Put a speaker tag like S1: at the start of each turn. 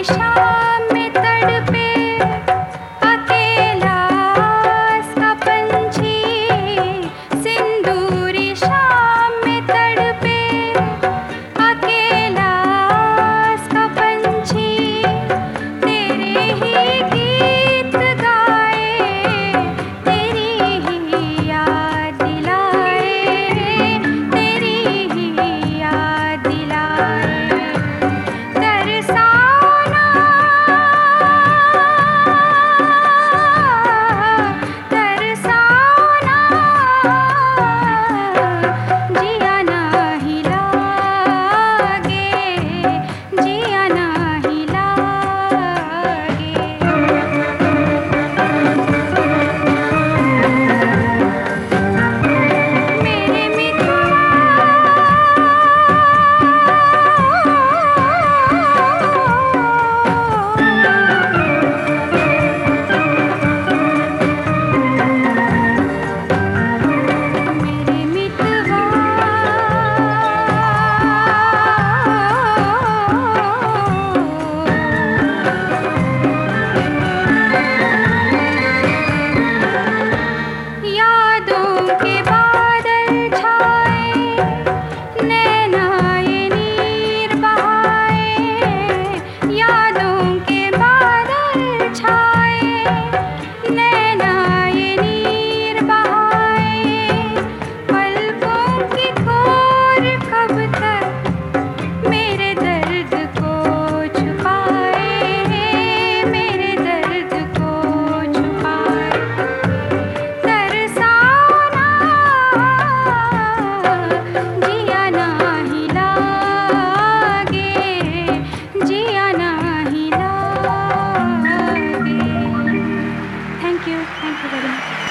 S1: शाम में तड़पे अकेला सा पंछी, सिंदूरी शाम में तड़पे अकेला सा पंछी, तेरे ही गीत गाए, तेरी ही याद दिलाए, तेरी ही याद दिलाए। तरसाना तरसाना जिया नाही लागे, जिया नाही लागे। मेरे मित्रवा मेरे मितवा यादों के बादल छाए, नैना ये नीर बहाए, यादों के बादल छाए, नैना ये नीर बहाए। पलकों की खोर कब तक मेरे दर्द को छुपाए, मेरे दर्द को छुपाए। तरसाना जिया नाही लागे, जिया नाही लागे। Thank you very much.